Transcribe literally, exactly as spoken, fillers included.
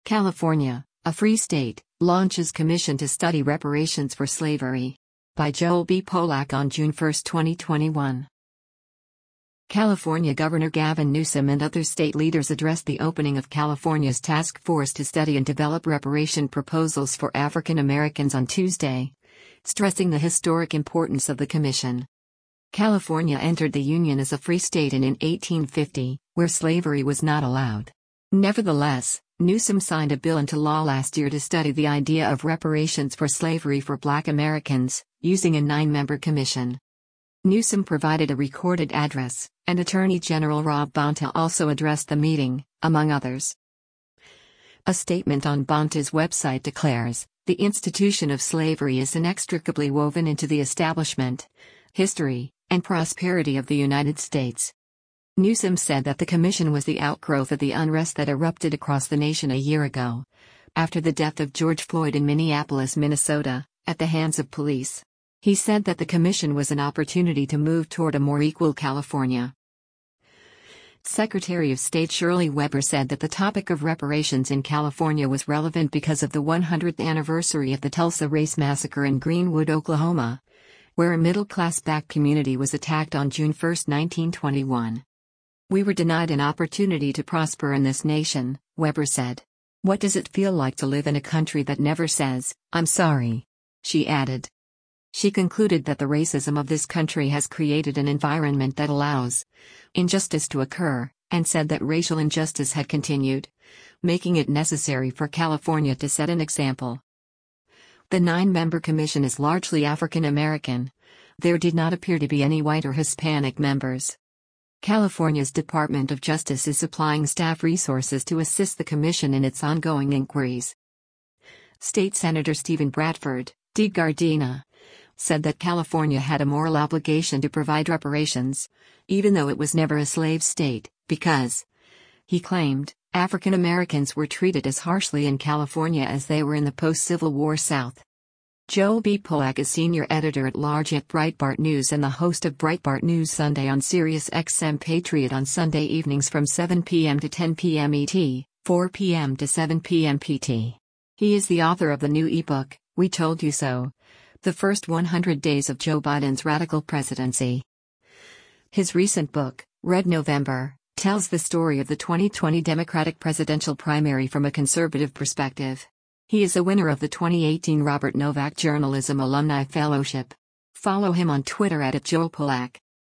California, a free state, launches commission to study reparations for slavery. By Joel B. Polak on June first, twenty twenty-one. California Governor Gavin Newsom and other state leaders addressed the opening of California's task force to study and develop reparation proposals for African Americans on Tuesday, stressing the historic importance of the commission. California entered the Union as a free state in eighteen fifty, where slavery was not allowed. Nevertheless, Newsom signed a bill into law last year to study the idea of reparations for slavery for Black Americans, using a nine-member commission. Newsom provided a recorded address, and Attorney General Rob Bonta also addressed the meeting, among others. A statement on Bonta's website declares, "The institution of slavery is inextricably woven into the establishment, history, and prosperity of the United States." Newsom said that the commission was the outgrowth of the unrest that erupted across the nation a year ago, after the death of George Floyd in Minneapolis, Minnesota, at the hands of police. He said that the commission was an opportunity to move toward a more equal California. Secretary of State Shirley Weber said that the topic of reparations in California was relevant because of the one hundredth anniversary of the Tulsa Race Massacre in Greenwood, Oklahoma, where a middle-class black community was attacked on June first, nineteen twenty-one. "We were denied an opportunity to prosper in this nation," Weber said. "What does it feel like to live in a country that never says, 'I'm sorry'?" she added. She concluded that the racism of this country has created an environment that allows injustice to occur, and said that racial injustice had continued, making it necessary for California to set an example. The nine-member commission is largely African American. There did not appear to be any white or Hispanic members. California's Department of Justice is supplying staff resources to assist the commission in its ongoing inquiries. State Senator Stephen Bradford, D. Gardena, said that California had a moral obligation to provide reparations, even though it was never a slave state, because, he claimed, African Americans were treated as harshly in California as they were in the post-Civil War South. Joel B. Polak is senior editor-at-large at Breitbart News and the host of Breitbart News Sunday on Sirius X M Patriot on Sunday evenings from seven p m to ten p m E T, four p m to seven p m P T. He is the author of the new ebook, We Told You So: The First one hundred Days of Joe Biden's Radical Presidency. His recent book, Red November, tells the story of the twenty twenty Democratic presidential primary from a conservative perspective. He is a winner of the twenty eighteen Robert Novak Journalism Alumni Fellowship. Follow him on Twitter at Joel Polak.